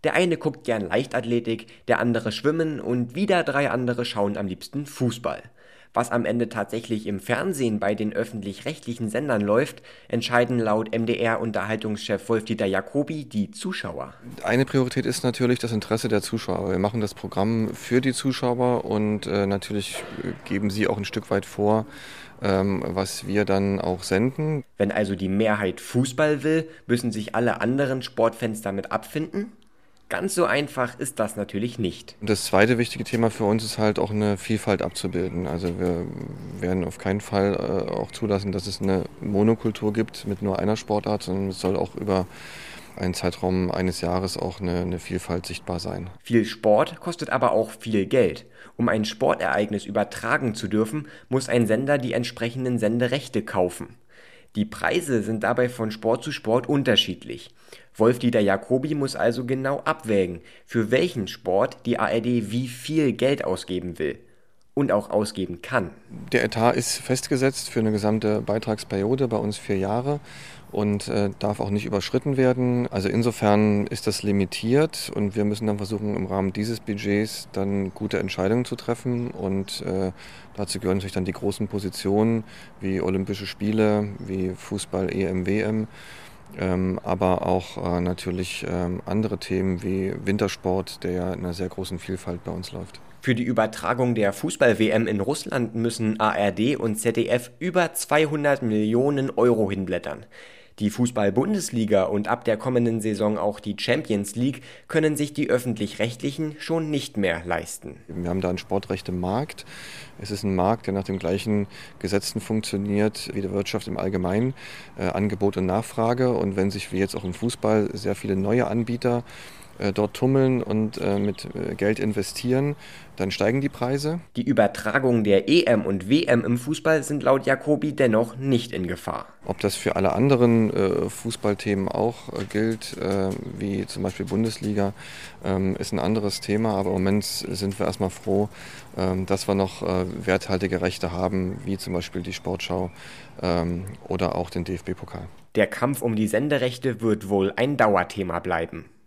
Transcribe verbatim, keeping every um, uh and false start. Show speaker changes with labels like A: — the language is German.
A: Der eine guckt gern Leichtathletik, der andere Schwimmen und wieder drei andere schauen am liebsten Fußball. Was am Ende tatsächlich im Fernsehen bei den öffentlich-rechtlichen Sendern läuft, entscheiden laut M D R-Unterhaltungschef Wolf-Dieter Jacobi die Zuschauer.
B: Eine Priorität ist natürlich das Interesse der Zuschauer. Wir machen das Programm für die Zuschauer und äh, natürlich geben sie auch ein Stück weit vor, ähm, was wir dann auch senden.
A: Wenn also die Mehrheit Fußball will, müssen sich alle anderen Sportfans damit abfinden? Ganz so einfach ist das natürlich nicht.
B: Und das zweite wichtige Thema für uns ist halt auch eine Vielfalt abzubilden. Also wir werden auf keinen Fall äh, auch zulassen, dass es eine Monokultur gibt mit nur einer Sportart, sondern es soll auch über einen Zeitraum eines Jahres auch eine, eine Vielfalt sichtbar sein.
A: Viel Sport kostet aber auch viel Geld. Um ein Sportereignis übertragen zu dürfen, muss ein Sender die entsprechenden Senderechte kaufen. Die Preise sind dabei von Sport zu Sport unterschiedlich. Wolf-Dieter Jacobi muss also genau abwägen, für welchen Sport die A R D wie viel Geld ausgeben will und auch ausgeben kann.
B: Der Etat ist festgesetzt für eine gesamte Beitragsperiode, bei uns vier Jahre und äh, darf auch nicht überschritten werden. Also insofern ist das limitiert und wir müssen dann versuchen, im Rahmen dieses Budgets dann gute Entscheidungen zu treffen und äh, dazu gehören natürlich dann die großen Positionen wie Olympische Spiele, wie Fußball, E M, W M. Ähm, aber auch äh, natürlich ähm, andere Themen wie Wintersport, der ja in einer sehr großen Vielfalt bei uns läuft.
A: Für die Übertragung der Fußball-W M in Russland müssen A R D und Z D F über zweihundert Millionen Euro hinblättern. Die Fußball-Bundesliga und ab der kommenden Saison auch die Champions League können sich die Öffentlich-Rechtlichen schon nicht mehr leisten.
B: Wir haben da einen Sportrechtemarkt. Es ist ein Markt, der nach den gleichen Gesetzen funktioniert wie die Wirtschaft im Allgemeinen, äh, Angebot und Nachfrage. Und wenn sich wie jetzt auch im Fußball sehr viele neue Anbieter äh, dort tummeln und äh, mit äh, Geld investieren, dann steigen die Preise.
A: Die Übertragung der E M und W M im Fußball sind laut Jacobi dennoch nicht in Gefahr.
B: Ob das für alle anderen äh, Fußballthemen auch äh, gilt, äh, wie zum Beispiel Bundesliga, ähm, ist ein anderes Thema. Aber im Moment sind wir erstmal froh, ähm, dass wir noch äh, werthaltige Rechte haben, wie zum Beispiel die Sportschau ähm, oder auch den D F B-Pokal.
A: Der Kampf um die Senderechte wird wohl ein Dauerthema bleiben.